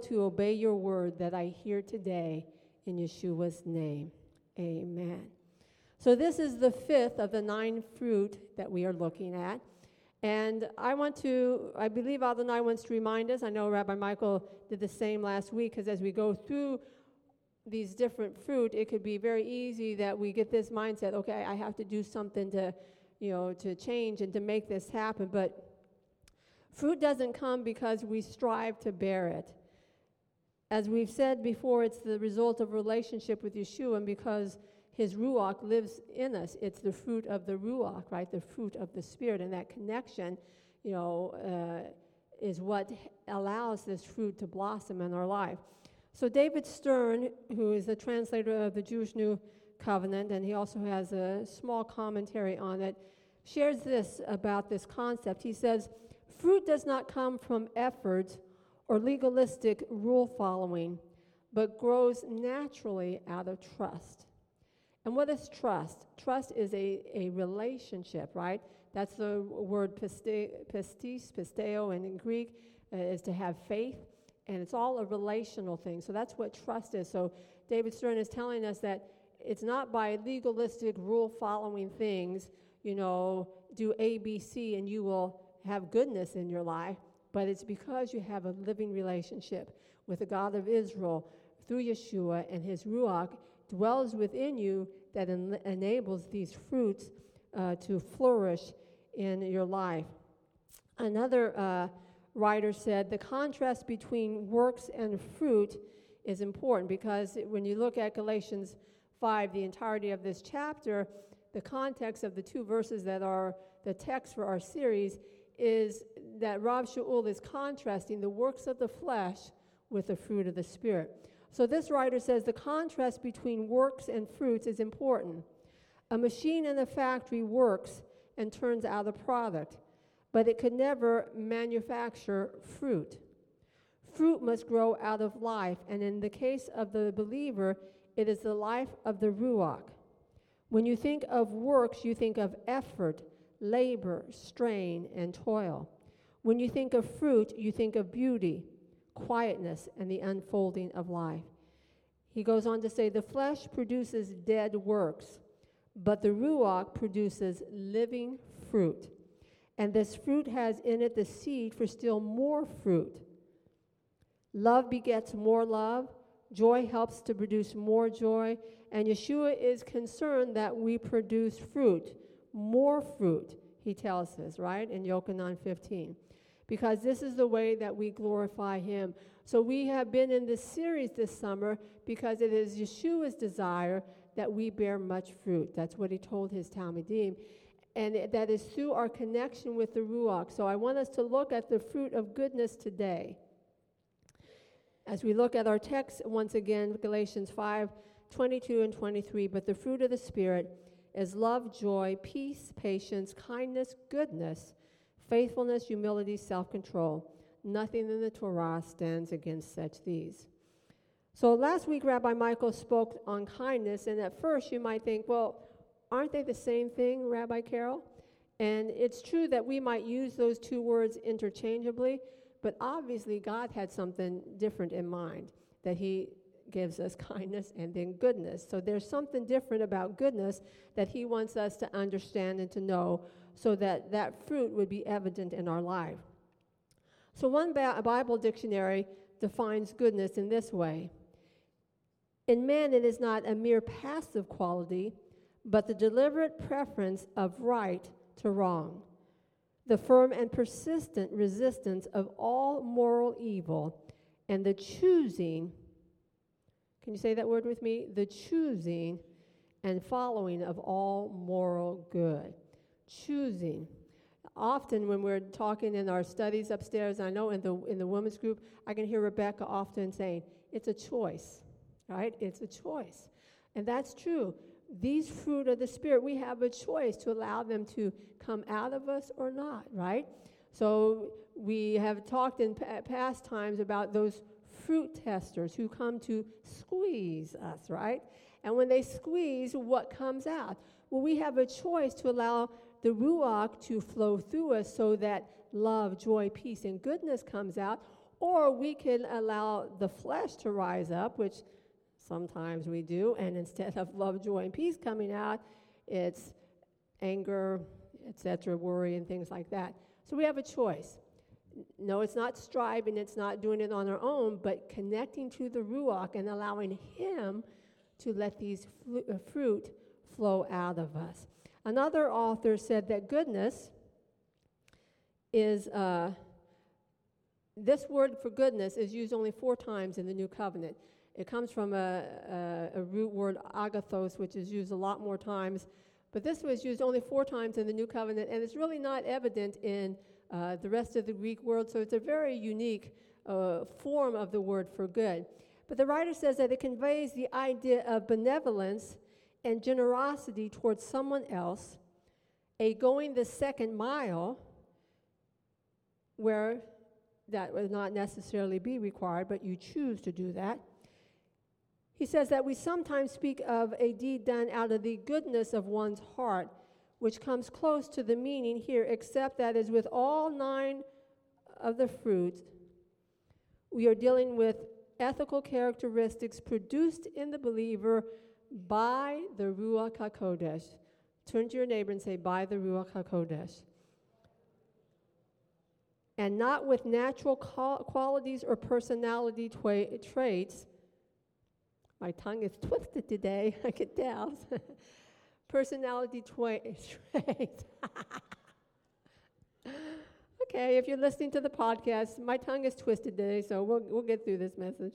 to obey your word that I hear today in Yeshua's name. Amen. So this is the fifth of the 9 fruit that we are looking at. And I believe Adonai wants to remind us, I know Rabbi Michael did the same last week, because as we go through these different fruit, it could be very easy that we get this mindset, okay, I have to do something to change and to make this happen. But fruit doesn't come because we strive to bear it. As we've said before, it's the result of relationship with Yeshua, and because his Ruach lives in us, it's the fruit of the Ruach, right? The fruit of the Spirit, and that connection, is what allows this fruit to blossom in our life. So David Stern, who is the translator of the Jewish New Covenant, and he also has a small commentary on it, shares this about this concept. He says, fruit does not come from effort or legalistic rule following, but grows naturally out of trust. And what is trust? Trust is a relationship, right? That's the word pisteo, and in Greek is to have faith, and it's all a relational thing. So that's what trust is. So David Stern is telling us that it's not by legalistic rule-following things, do A, B, C, and you will have goodness in your life, but it's because you have a living relationship with the God of Israel through Yeshua, and his Ruach dwells within you that enables these fruits to flourish in your life. Another writer said the contrast between works and fruit is important, because when you look at Galatians 5, the entirety of this chapter, the context of the 2 verses that are the text for our series is that Rav Shaul is contrasting the works of the flesh with the fruit of the Spirit. So this writer says the contrast between works and fruits is important. A machine in a factory works and turns out a product, but it could never manufacture fruit. Fruit must grow out of life, and in the case of the believer, it is the life of the Ruach. When you think of works, you think of effort, labor, strain, and toil. When you think of fruit, you think of beauty, quietness, and the unfolding of life. He goes on to say, the flesh produces dead works, but the Ruach produces living fruit. And this fruit has in it the seed for still more fruit. Love begets more love. Joy helps to produce more joy. And Yeshua is concerned that we produce fruit, more fruit, he tells us, right, in Yochanan 15. Because this is the way that we glorify him. So we have been in this series this summer because it is Yeshua's desire that we bear much fruit. That's what he told his Talmidim. And that is through our connection with the Ruach. So I want us to look at the fruit of goodness today. As we look at our text, once again, Galatians 5:22 and 23, but the fruit of the Spirit is love, joy, peace, patience, kindness, goodness, faithfulness, humility, self-control. Nothing in the Torah stands against such these. So last week, Rabbi Michael spoke on kindness, and at first you might think, well, aren't they the same thing, Rabbi Carol? And it's true that we might use those 2 words interchangeably, but obviously God had something different in mind, that he gives us kindness and then goodness. So there's something different about goodness that he wants us to understand and to know so that that fruit would be evident in our life. So one Bible dictionary defines goodness in this way. In man, it is not a mere passive quality, but the deliberate preference of right to wrong, the firm and persistent resistance of all moral evil, and the choosing, can you say that word with me? The choosing and following of all moral good. Choosing. Often when we're talking in our studies upstairs, I know in the women's group, I can hear Rebecca often saying, it's a choice, right? It's a choice. And that's true. These fruit of the Spirit, we have a choice to allow them to come out of us or not, right? So we have talked in past times about those fruit testers who come to squeeze us, right? And when they squeeze, what comes out? Well, we have a choice to allow the Ruach to flow through us so that love, joy, peace, and goodness comes out, Or we can allow the flesh to rise up, which sometimes we do, and instead of love, joy, and peace coming out, it's anger, etc., worry, and things like that. So we have a choice. No, it's not striving, it's not doing it on our own, but connecting to the Ruach and allowing Him to let these fruit flow out of us. Another author said that goodness is, this word for goodness is used only 4 times in the New Covenant. It comes from a root word, agathos, which is used a lot more times. But this was used only 4 times in the New Covenant, and it's really not evident in the rest of the Greek world, so it's a very unique form of the word for good. But the writer says that it conveys the idea of benevolence and generosity towards someone else, a going the second mile, where that would not necessarily be required, but you choose to do that. He says that we sometimes speak of a deed done out of the goodness of one's heart, which comes close to the meaning here, except that as with all 9 of the fruits, we are dealing with ethical characteristics produced in the believer by the Ruach HaKodesh. Turn to your neighbor and say, by the Ruach HaKodesh. And not with natural qualities or personality traits. My tongue is twisted today, I can tell. Personality traits. Okay, if you're listening to the podcast, my tongue is twisted today, so we'll get through this message.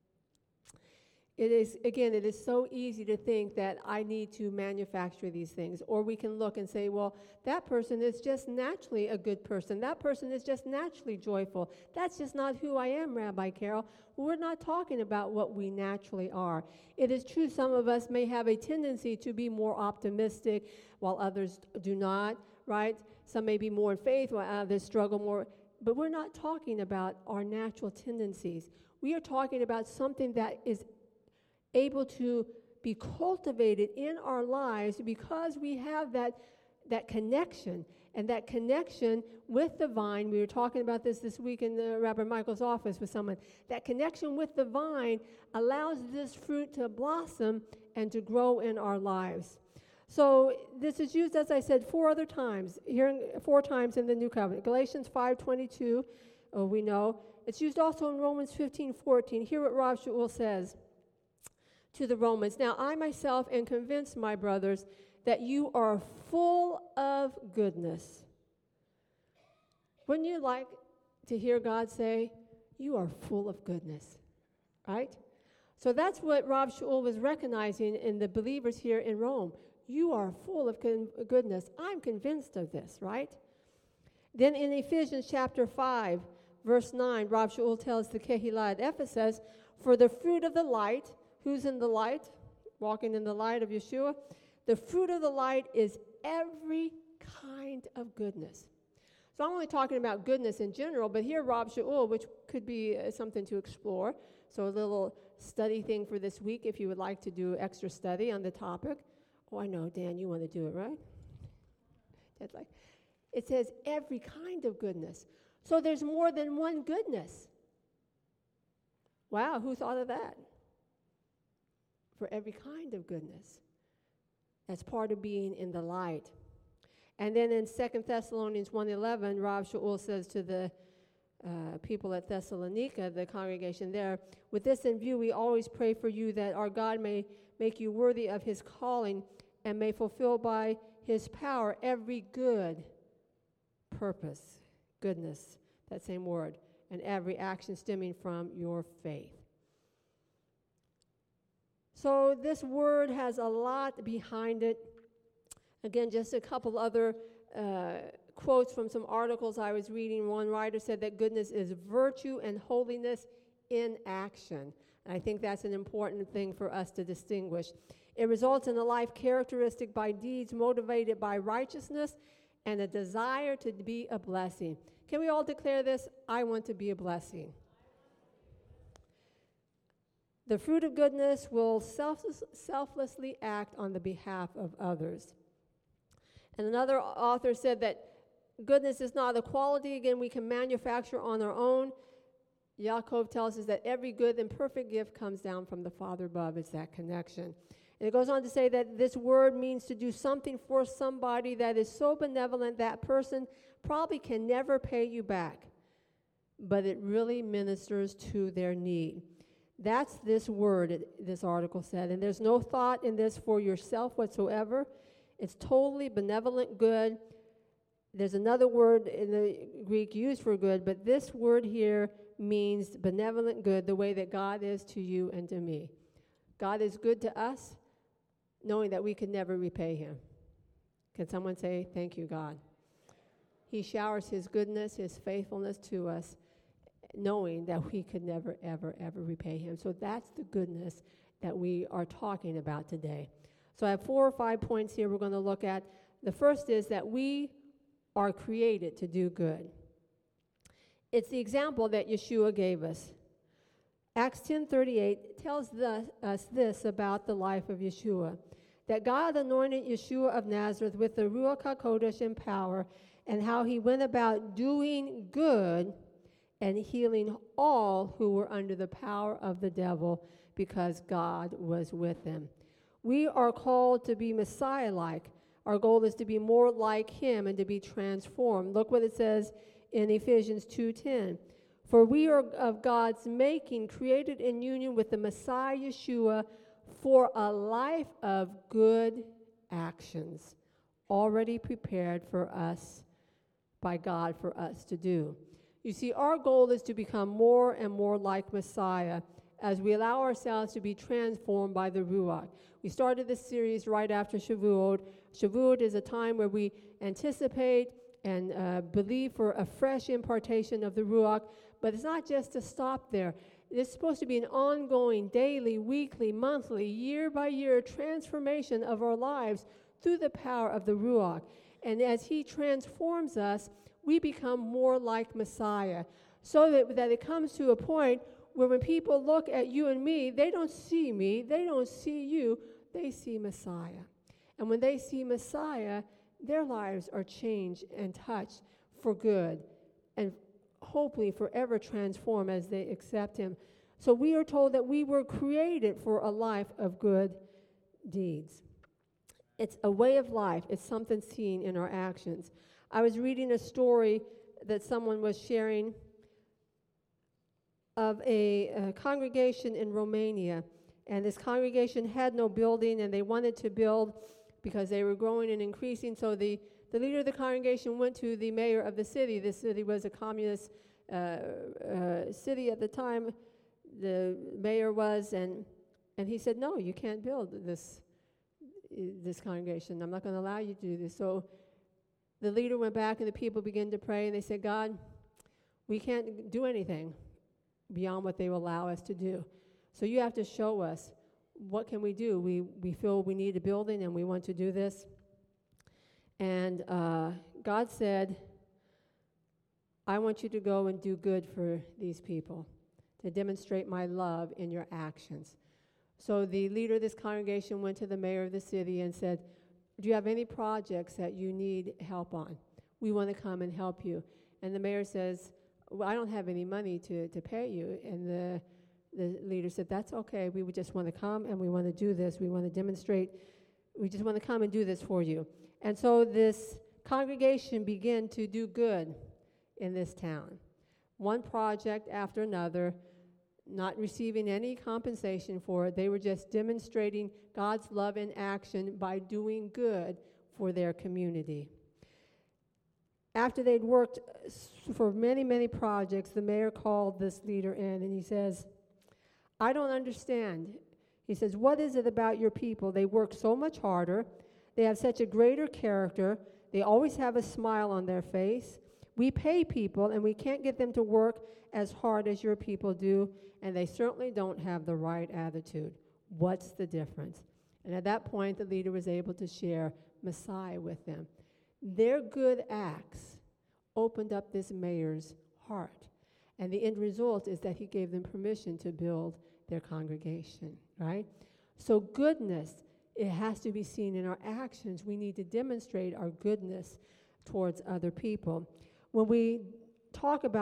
It is so easy to think that I need to manufacture these things. Or we can look and say, well, that person is just naturally a good person. That person is just naturally joyful. That's just not who I am, Rabbi Carol. We're not talking about what we naturally are. It is true some of us may have a tendency to be more optimistic while others do not, right? Some may be more in faith while others struggle more. But we're not talking about our natural tendencies. We are talking about something that is able to be cultivated in our lives because we have that connection. And that connection with the vine, we were talking about this week in Rabbi Michael's office with someone, that connection with the vine allows this fruit to blossom and to grow in our lives. So this is used, as I said, 4 other times, 4 times in the New Covenant. Galatians 5:22, we know. It's used also in Romans 15:14. Hear what Rav Shaul says to the Romans. Now I myself am convinced, my brothers, that you are full of goodness. Wouldn't you like to hear God say, you are full of goodness, right? So that's what Rav Shaul was recognizing in the believers here in Rome. You are full of goodness. I'm convinced of this, right? Then in Ephesians chapter 5, verse 9, Rav Shaul tells the Kehillah at Ephesus, for the fruit of the light, who's in the light? Walking in the light of Yeshua. The fruit of the light is every kind of goodness. So I'm only talking about goodness in general, but here Rav Shaul, which could be something to explore. So a little study thing for this week if you would like to do extra study on the topic. Oh, I know, Dan, you want to do it, right? That's like, it says every kind of goodness. So there's more than one goodness. Wow, who thought of that? For every kind of goodness. That's part of being in the light. And then in 2 Thessalonians 1:11, Rav Shaul says to the people at Thessalonica, the congregation there, with this in view, we always pray for you that our God may make you worthy of his calling and may fulfill by his power every good purpose, goodness, that same word, and every action stemming from your faith. So this word has a lot behind it. Again, just a couple other quotes from some articles I was reading. One writer said that goodness is virtue and holiness in action. And I think that's an important thing for us to distinguish. It results in a life characteristic by deeds motivated by righteousness and a desire to be a blessing. Can we all declare this? I want to be a blessing. The fruit of goodness will selflessly act on the behalf of others. And another author said that goodness is not a quality, again, we can manufacture on our own. Yaakov tells us that every good and perfect gift comes down from the Father above. It's that connection. And it goes on to say that this word means to do something for somebody that is so benevolent that person probably can never pay you back, but it really ministers to their need. That's this word, this article said. And there's no thought in this for yourself whatsoever. It's totally benevolent good. There's another word in the Greek used for good, but this word here means benevolent good, the way that God is to you and to me. God is good to us, knowing that we could never repay him. Can someone say, thank you, God? He showers his goodness, his faithfulness to us, knowing that we could never, ever, ever repay him. So that's the goodness that we are talking about today. So I have 4 or 5 points here we're going to look at. The first is that we are created to do good. It's the example that Yeshua gave us. Acts 10:38 tells us this about the life of Yeshua, that God anointed Yeshua of Nazareth with the Ruach HaKodesh in power, and how he went about doing good and healing all who were under the power of the devil, because God was with him. We are called to be Messiah-like. Our goal is to be more like him and to be transformed. Look what it says in Ephesians 2:10. For we are of God's making, created in union with the Messiah Yeshua for a life of good actions, already prepared for us by God for us to do. You see, our goal is to become more and more like Messiah as we allow ourselves to be transformed by the Ruach. We started this series right after Shavuot. Shavuot is a time where we anticipate and believe for a fresh impartation of the Ruach, but it's not just to stop there. It's supposed to be an ongoing, daily, weekly, monthly, year-by-year transformation of our lives through the power of the Ruach. And as he transforms us, we become more like Messiah, so that it comes to a point where when people look at you and me, they don't see me, they don't see you, they see Messiah. And when they see Messiah, their lives are changed and touched for good, and hopefully forever transformed as they accept him. So we are told that we were created for a life of good deeds. It's a way of life. It's something seen in our actions. I was reading a story that someone was sharing of a congregation in Romania. And this congregation had no building, and they wanted to build because they were growing and increasing. So the leader of the congregation went to the mayor of the city. This city was a communist city at the time. The mayor was, and he said, no, you can't build this congregation. I'm not going to allow you to do this. So the leader went back, and the people began to pray, and they said, God, we can't do anything beyond what they will allow us to do. So you have to show us, what can we do? We feel we need a building, and we want to do this. And God said, I want you to go and do good for these people, to demonstrate my love in your actions. So the leader of this congregation went to the mayor of the city and said, do you have any projects that you need help on? We want to come and help you. And the mayor says, well, I don't have any money to pay you. And the leader said, that's okay. We would just want to come, and we want to do this. We want to demonstrate. We just want to come and do this for you. And so this congregation began to do good in this town. One project after another, not receiving any compensation for it. They were just demonstrating God's love in action by doing good for their community. After they'd worked for many, many projects, the mayor called this leader in, and he says, I don't understand. He says, what is it about your people? They work so much harder. They have such a greater character. They always have a smile on their face. We pay people, and we can't get them to work as hard as your people do, and they certainly don't have the right attitude. What's the difference? And at that point, the leader was able to share Messiah with them. Their good acts opened up this mayor's heart, and the end result is that he gave them permission to build their congregation, right? So goodness, it has to be seen in our actions. We need to demonstrate our goodness towards other people. When we talk about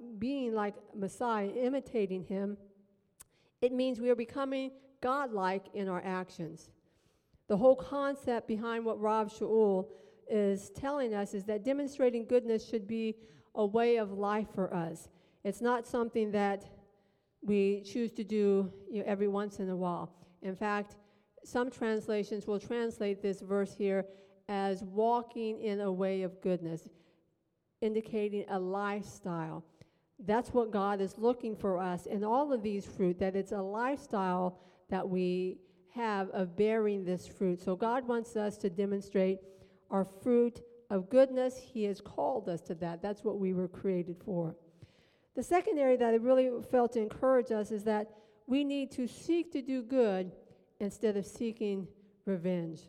being like Messiah, imitating him, it means we are becoming God-like in our actions. The whole concept behind what Rav Shaul is telling us is that demonstrating goodness should be a way of life for us. It's not something that we choose to do every once in a while. In fact, some translations will translate this verse here as walking in a way of goodness, indicating a lifestyle. That's what God is looking for us in all of these fruit, that it's a lifestyle that we have of bearing this fruit. So God wants us to demonstrate our fruit of goodness. He has called us to that. That's what we were created for. The second area that I really felt to encourage us is that we need to seek to do good instead of seeking revenge.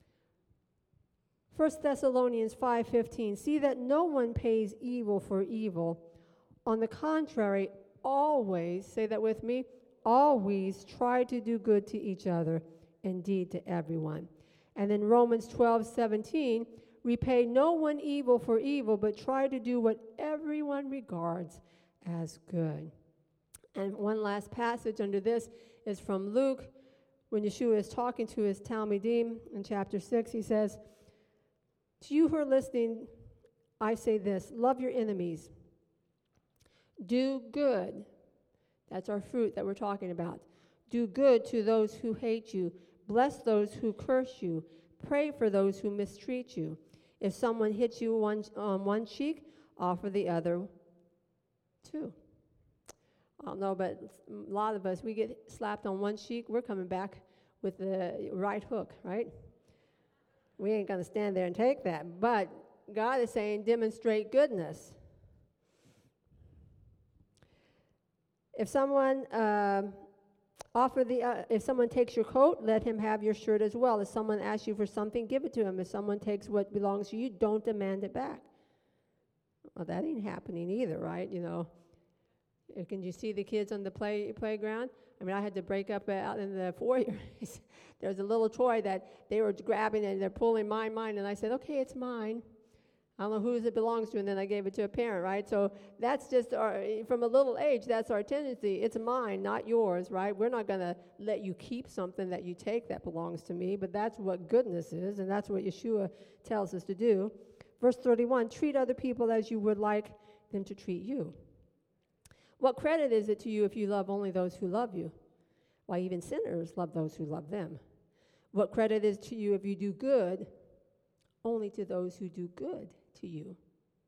1 Thessalonians 5:15, see that no one pays evil for evil. On the contrary, always, say that with me, always try to do good to each other, indeed to everyone. And in Romans 12:17, repay no one evil for evil, but try to do what everyone regards as good. And one last passage under this is from Luke, when Yeshua is talking to his Talmidim in chapter 6. He says, to you who are listening, I say this, love your enemies. Do good. That's our fruit that we're talking about. Do good to those who hate you. Bless those who curse you. Pray for those who mistreat you. If someone hits you on one cheek, offer the other too. I don't know, but a lot of us, we get slapped on one cheek, we're coming back with the right hook, right? We ain't going to stand there and take that. But God is saying, demonstrate goodness. If someone if someone takes your coat, let him have your shirt as well. If someone asks you for something, give it to him. If someone takes what belongs to you, don't demand it back. Well, that ain't happening either, right? Can you see the kids on the playground? I mean, I had to break up out in the foyer. There's a little toy that they were grabbing and they're pulling mine, and I said, okay, it's mine. I don't know whose it belongs to, and then I gave it to a parent, right? So that's just from a little age, that's our tendency. It's mine, not yours, right? We're not going to let you keep something that you take that belongs to me, but that's what goodness is, and that's what Yeshua tells us to do. Verse 31, treat other people as you would like them to treat you. What credit is it to you if you love only those who love you? Why, even sinners love those who love them. What credit is to you if you do good only to those who do good to you?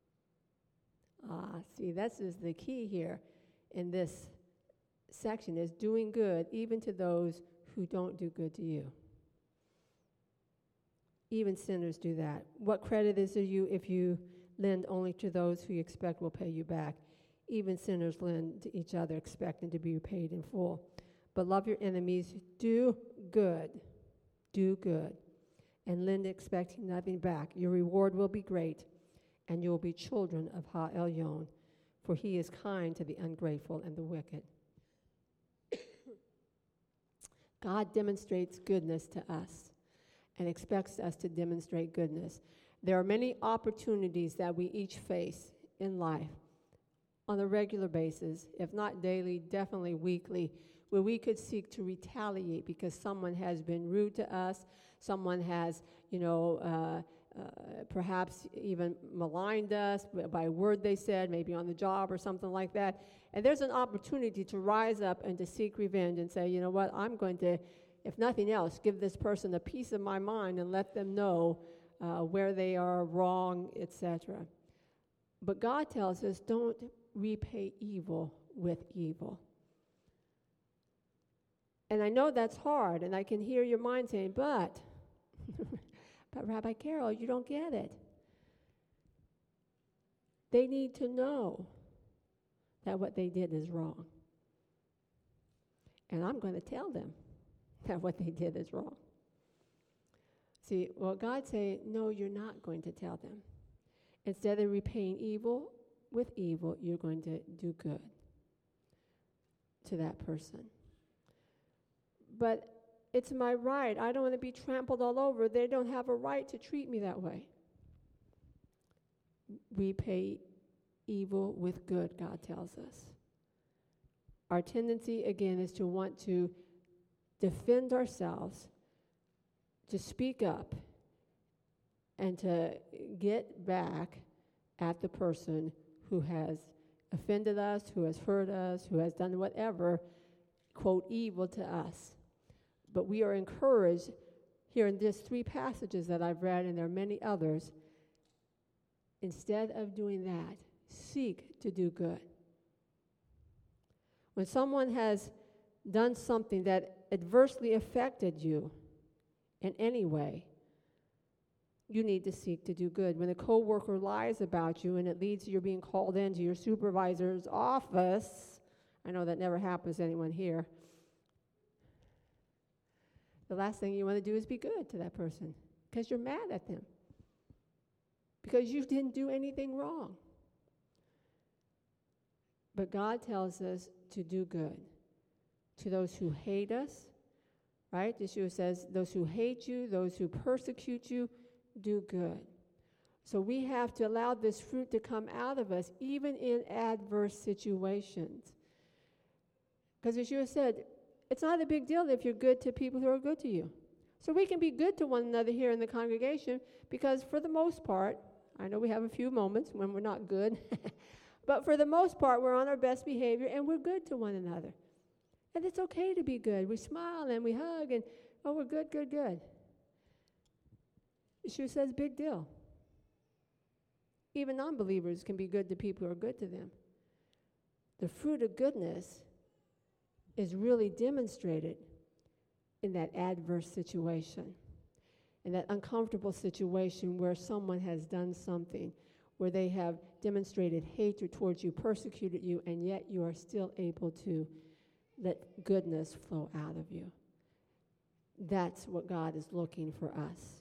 See, this is the key here in this section, is doing good even to those who don't do good to you. Even sinners do that. What credit is to you if you lend only to those who you expect will pay you back? Even sinners lend to each other, expecting to be repaid in full. But love your enemies, do good, and lend expecting nothing back. Your reward will be great, and you will be children of Ha Elyon, for he is kind to the ungrateful and the wicked. God demonstrates goodness to us and expects us to demonstrate goodness. There are many opportunities that we each face in life on a regular basis, if not daily, definitely weekly, where we could seek to retaliate because someone has been rude to us, someone has, perhaps even maligned us by a word they said, maybe on the job or something like that. And there's an opportunity to rise up and to seek revenge and say, you know what, I'm going to, if nothing else, give this person a piece of my mind and let them know where they are wrong, etc. But God tells us, don't repay evil with evil. And I know that's hard, and I can hear your mind saying, but Rabbi Carol, you don't get it. They need to know that what they did is wrong. And I'm going to tell them that what they did is wrong. See, well, God's saying, no, you're not going to tell them. Instead of repaying evil with evil, you're going to do good to that person. But it's my right. I don't want to be trampled all over. They don't have a right to treat me that way. Repay evil with good, God tells us. Our tendency, again, is to want to defend ourselves, to speak up, and to get back at the person who has offended us, who has hurt us, who has done whatever, quote, evil to us. But we are encouraged here in just 3 passages that I've read, and there are many others. Instead of doing that, seek to do good. When someone has done something that adversely affected you in any way, you need to seek to do good. When a coworker lies about you and it leads to your being called into your supervisor's office, I know that never happens to anyone here, the last thing you want to do is be good to that person because you're mad at them, because you didn't do anything wrong. But God tells us to do good to those who hate us, right? Yeshua says, those who hate you, those who persecute you, do good. So we have to allow this fruit to come out of us, even in adverse situations. Because Yeshua said, it's not a big deal if you're good to people who are good to you. So we can be good to one another here in the congregation because for the most part, I know we have a few moments when we're not good, but for the most part, we're on our best behavior and we're good to one another. And it's okay to be good. We smile and we hug and, oh, we're good, good, good. Yeshua says, big deal. Even non-believers can be good to people who are good to them. The fruit of goodness is really demonstrated in that adverse situation, in that uncomfortable situation where someone has done something, where they have demonstrated hatred towards you, persecuted you, and yet you are still able to let goodness flow out of you. That's what God is looking for us.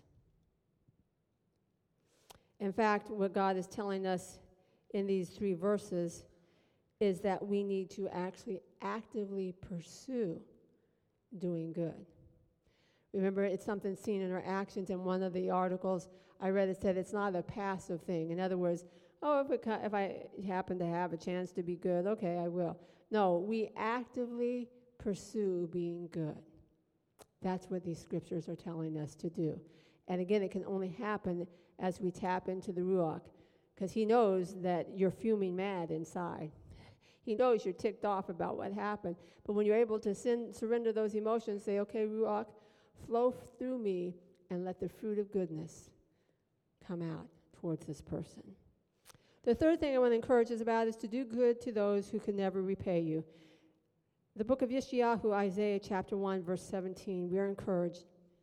In fact, what God is telling us in these 3 verses is that we need to actually actively pursue doing good. Remember, it's something seen in our actions. In one of the articles I read, it said it's not a passive thing. In other words, oh, if I happen to have a chance to be good, okay, I will. No, we actively pursue being good. That's what these scriptures are telling us to do. And again, it can only happen as we tap into the Ruach, because he knows that you're fuming mad inside. He knows you're ticked off about what happened. But when you're able to surrender those emotions, say, okay, Ruach, flow through me and let the fruit of goodness come out towards this person. The third thing I want to encourage us about is to do good to those who can never repay you. The book of Yeshayahu, Isaiah chapter 1, verse 17, we are encouraged.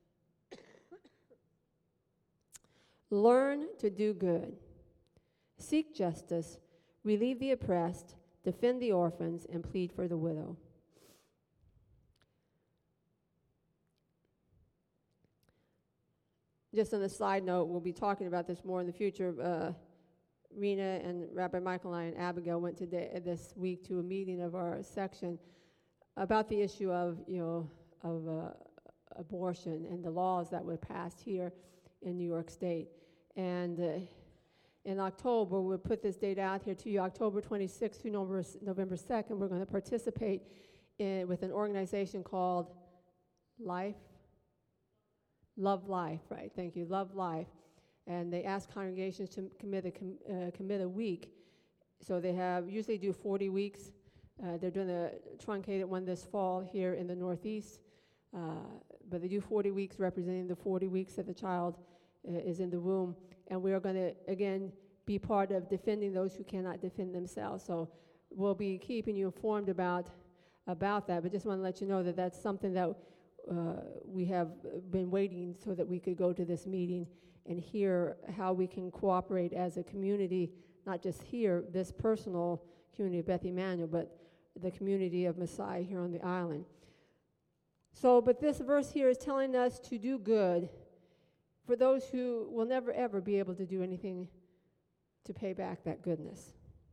Learn to do good. Seek justice, relieve the oppressed, defend the orphans, and plead for the widow. Just on a side note, we'll be talking about this more in the future. Rena and Rabbi Michael and I and Abigail went today this week to a meeting of our section about the issue of abortion and the laws that were passed here in New York State. And in October, we'll put this date out here to you, October 26th through November 2nd, we're going to participate with an organization called Love Life, right? Thank you, Love Life. And they ask congregations to commit a week. So they usually do 40 weeks. They're doing a truncated one this fall here in the Northeast. But they do 40 weeks representing the 40 weeks that the child is in the womb. And we are going to, again, be part of defending those who cannot defend themselves. So we'll be keeping you informed about that. But just want to let you know that that's something that we have been waiting so that we could go to this meeting and hear how we can cooperate as a community, not just here, this personal community of Beth Emanuel, but the community of Messiah here on the island. So, but this verse here is telling us to do good for those who will never, ever be able to do anything to pay back that goodness.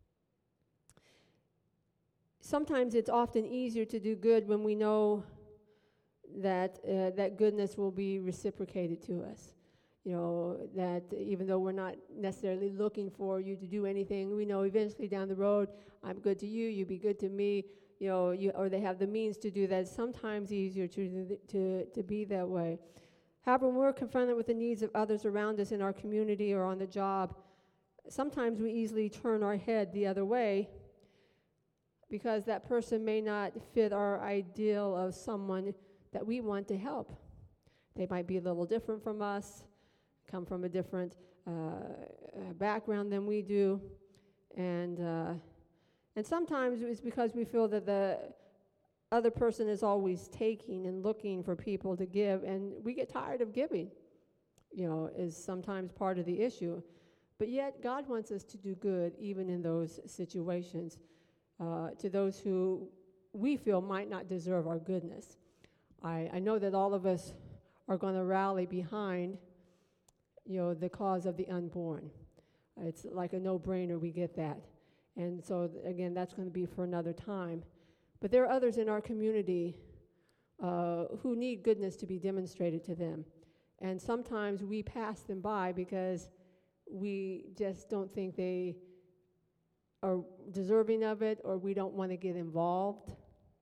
Sometimes it's often easier to do good when we know that that goodness will be reciprocated to us. that even though we're not necessarily looking for you to do anything, we know eventually down the road, I'm good to you, you be good to me, or they have the means to do that. It's sometimes easier to be that way. However, when we're confronted with the needs of others around us in our community or on the job, sometimes we easily turn our head the other way because that person may not fit our ideal of someone that we want to help. They might be a little different from us, come from a different background than we do, and sometimes it's because we feel that the other person is always taking and looking for people to give, and we get tired of giving, is sometimes part of the issue. But yet God wants us to do good even in those situations to those who we feel might not deserve our goodness. I know that all of us are going to rally behind the cause of the unborn. It's like a no-brainer, we get that. And so, again, that's going to be for another time. But there are others in our community who need goodness to be demonstrated to them. And sometimes we pass them by because we just don't think they are deserving of it, or we don't want to get involved,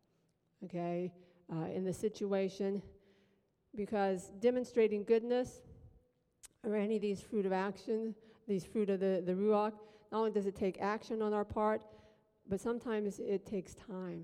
in the situation. Because demonstrating goodness, or any of these fruit of action, these fruit of the Ruach, not only does it take action on our part, but sometimes it takes time.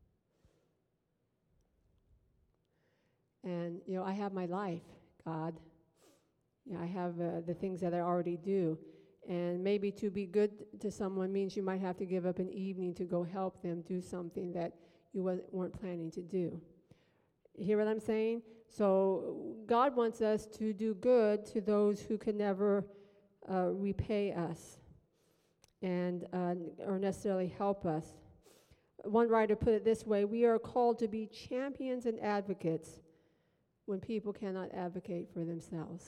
And, I have my life, God. I have the things that I already do. And maybe to be good to someone means you might have to give up an evening to go help them do something that you weren't planning to do. You hear what I'm saying? So God wants us to do good to those who can never repay us and or necessarily help us. One writer put it this way: we are called to be champions and advocates when people cannot advocate for themselves.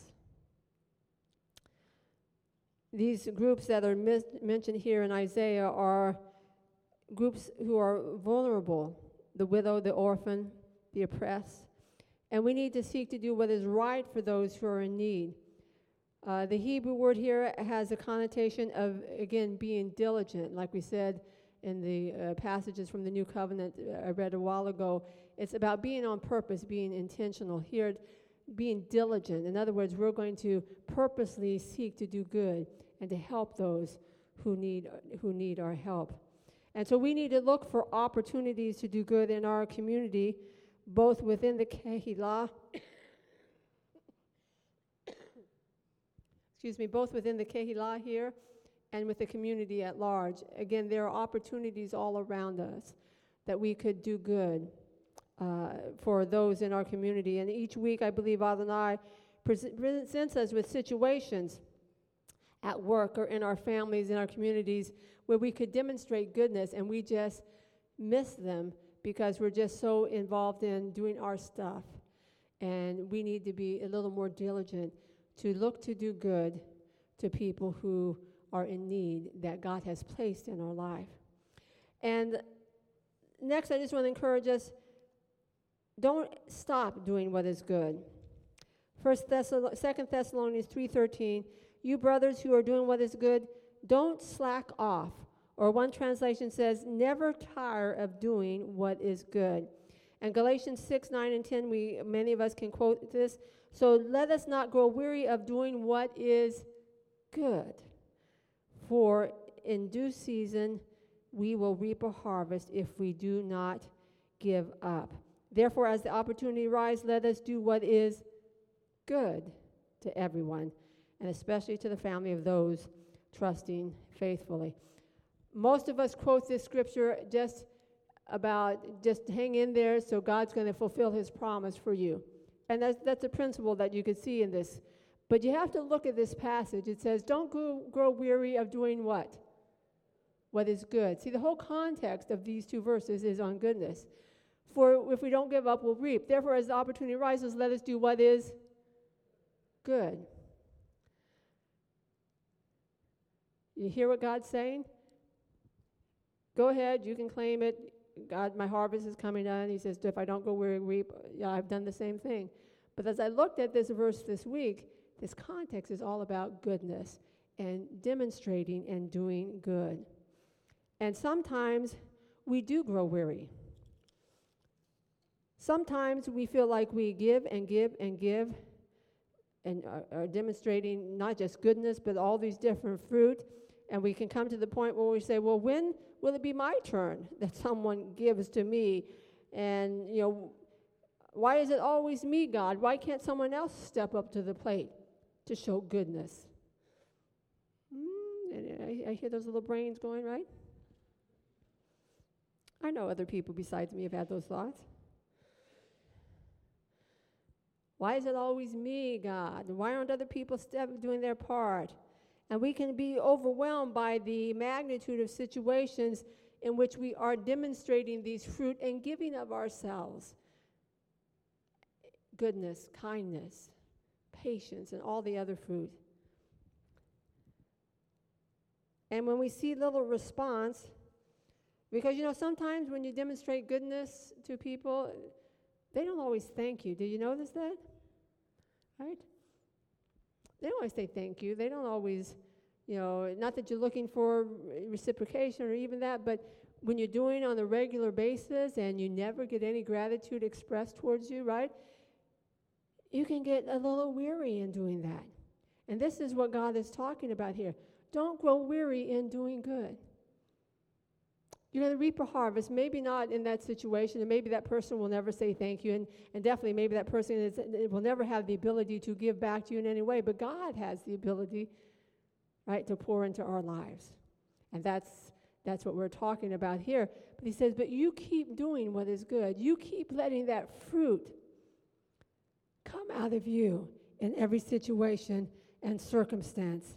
These groups that are mentioned here in Isaiah are groups who are vulnerable: the widow, the orphan, the oppressed. And we need to seek to do what is right for those who are in need. The Hebrew word here has a connotation of, again, being diligent. Like we said in the passages from the New Covenant I read a while ago, it's about being on purpose, being intentional. Here, being diligent. In other words, we're going to purposely seek to do good and to help those who need our help. And so we need to look for opportunities to do good in our community, both within the Kehillah, both within the Kehillah here and with the community at large. Again, there are opportunities all around us that we could do good for those in our community. And each week, I believe Adonai presents us with situations at work or in our families, in our communities, where we could demonstrate goodness, and we just miss them because we're just so involved in doing our stuff. And we need to be a little more diligent to look to do good to people who are in need that God has placed in our life. And next, I just want to encourage us, don't stop doing what is good. 2 Thessalonians 3:13, you brothers who are doing what is good, don't slack off. Or one translation says, never tire of doing what is good. And Galatians 6:9 and 10, many of us can quote this. So let us not grow weary of doing what is good. For in due season we will reap a harvest if we do not give up. Therefore, as the opportunity arises, let us do what is good to everyone, and especially to the family of those trusting faithfully. Most of us quote this scripture just hang in there, so God's going to fulfill his promise for you. And that's a principle that you could see in this. But you have to look at this passage. It says, don't grow weary of doing what? What is good. See, the whole context of these two verses is on goodness. For if we don't give up, we'll reap. Therefore, as the opportunity arises, let us do what is good. You hear what God's saying? Go ahead, you can claim it. God, my harvest is coming on. He says, if I don't go weary, reap. Yeah, I've done the same thing. But as I looked at this verse this week, this context is all about goodness and demonstrating and doing good. And sometimes we do grow weary. Sometimes we feel like we give and give and give and are demonstrating not just goodness, but all these different fruit. And we can come to the point where we say, well, when will it be my turn that someone gives to me? And, why is it always me, God? Why can't someone else step up to the plate to show goodness? And I hear those little brains going, right? I know other people besides me have had those thoughts. Why is it always me, God? Why aren't other people doing their part? And we can be overwhelmed by the magnitude of situations in which we are demonstrating these fruit and giving of ourselves. Goodness, kindness, patience, and all the other fruit. And when we see little response, because, sometimes when you demonstrate goodness to people, they don't always thank you. Did you notice that? Right? They don't always say thank you. They don't always, not that you're looking for reciprocation or even that, but when you're doing it on a regular basis and you never get any gratitude expressed towards you, right? You can get a little weary in doing that. And this is what God is talking about here. Don't grow weary in doing good. You're going to reap a harvest, maybe not in that situation, and maybe that person will never say thank you, and definitely maybe that person will never have the ability to give back to you in any way, but God has the ability, right, to pour into our lives. And that's what we're talking about here. But he says, but you keep doing what is good. You keep letting that fruit come out of you in every situation and circumstance.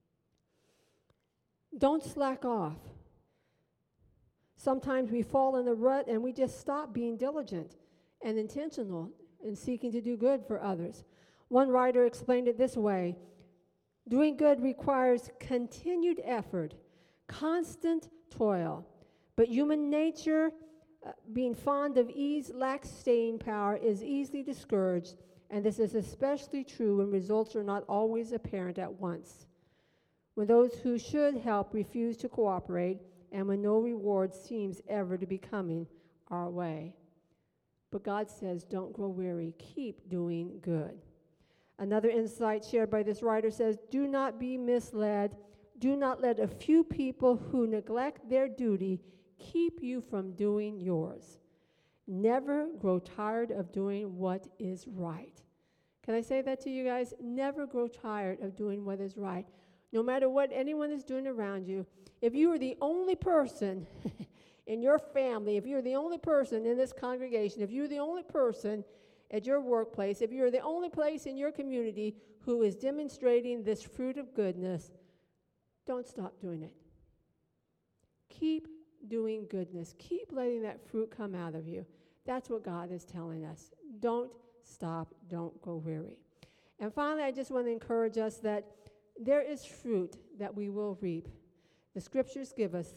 Don't slack off. Sometimes we fall in the rut and we just stop being diligent and intentional in seeking to do good for others. One writer explained it this way: doing good requires continued effort, constant toil, but human nature, being fond of ease, lacks staying power, is easily discouraged, and this is especially true when results are not always apparent at once. When those who should help refuse to cooperate, and when no reward seems ever to be coming our way. But God says, don't grow weary. Keep doing good. Another insight shared by this writer says, do not be misled. Do not let a few people who neglect their duty keep you from doing yours. Never grow tired of doing what is right. Can I say that to you guys? Never grow tired of doing what is right. No matter what anyone is doing around you, if you are the only person in your family, if you're the only person in this congregation, if you're the only person at your workplace, if you're the only place in your community who is demonstrating this fruit of goodness, don't stop doing it. Keep doing goodness. Keep letting that fruit come out of you. That's what God is telling us. Don't stop. Don't go weary. And finally, I just want to encourage us that there is fruit that we will reap. The scriptures give us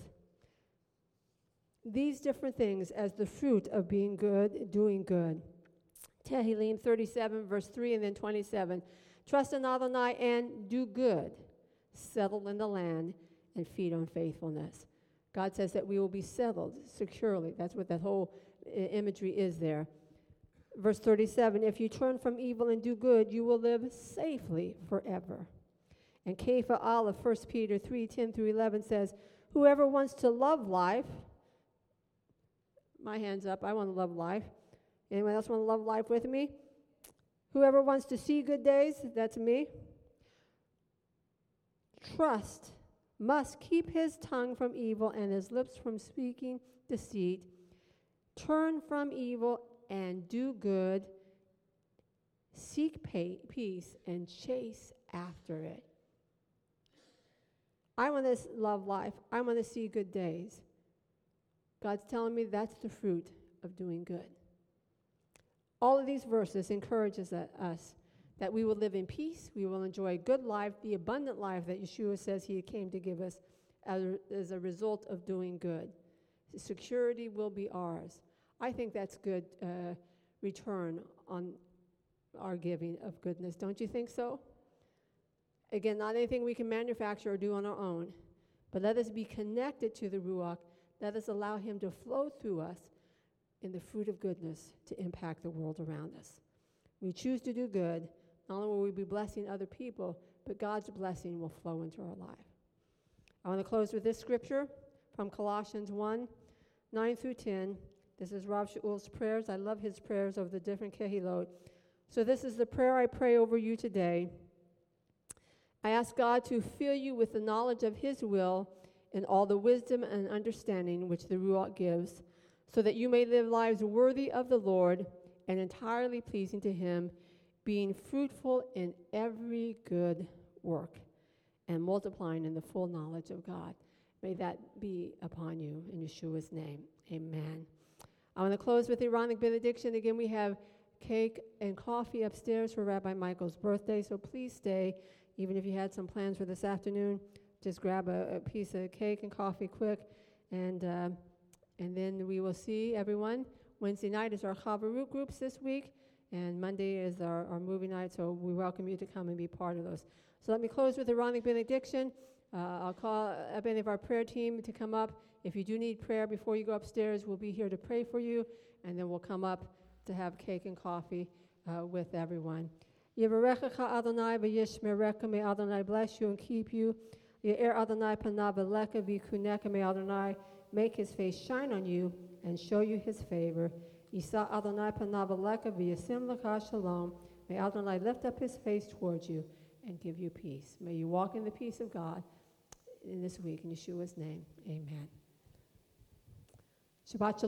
these different things as the fruit of being good, doing good. Tehillim 37, verse 3 and then 27. Trust in Adonai and do good. Settle in the land and feed on faithfulness. God says that we will be settled securely. That's what that whole imagery is there. Verse 37, if you turn from evil and do good, you will live safely forever. And Kepha Aleph, 1 Peter 3, 10 through 11 says, whoever wants to love life, my hand's up, I want to love life. Anyone else want to love life with me? Whoever wants to see good days, that's me. Must keep his tongue from evil and his lips from speaking deceit. Turn from evil and do good. Seek peace and chase after it. I want to love life. I want to see good days. God's telling me that's the fruit of doing good. All of these verses encourages us that we will live in peace, we will enjoy a good life, the abundant life that Yeshua says he came to give us as a result of doing good. Security will be ours. I think that's good return on our giving of goodness. Don't you think so? Again, not anything we can manufacture or do on our own, but let us be connected to the Ruach. Let us allow him to flow through us in the fruit of goodness to impact the world around us. We choose to do good. Not only will we be blessing other people, but God's blessing will flow into our life. I want to close with this scripture from Colossians 1, 9 through 10. This is Rav Shaul's prayers. I love his prayers over the different kehilot. So this is the prayer I pray over you today. I ask God to fill you with the knowledge of his will and all the wisdom and understanding which the Ruach gives, so that you may live lives worthy of the Lord and entirely pleasing to him, being fruitful in every good work and multiplying in the full knowledge of God. May that be upon you in Yeshua's name. Amen. I want to close with the Aaronic benediction. Again, we have cake and coffee upstairs for Rabbi Michael's birthday, so please stay. Even if you had some plans for this afternoon, just grab a piece of cake and coffee quick, and then we will see everyone. Wednesday night is our Chavarut groups this week, and Monday is our movie night, so we welcome you to come and be part of those. So let me close with the Aaronic benediction. I'll call up any of our prayer team to come up. If you do need prayer before you go upstairs, we'll be here to pray for you, and then we'll come up to have cake and coffee with everyone. Yevarechecha Adonai v'yishmerecha, may Adonai bless you and keep you. Ye'er Adonai panav v'lecha v'yikuneka, may Adonai make his face shine on you and show you his favor. Yisa Adonai panav v'lecha v'yasim lecha shalom, may Adonai lift up his face towards you and give you peace. May you walk in the peace of God in this week. In Yeshua's name, amen. Shabbat shalom.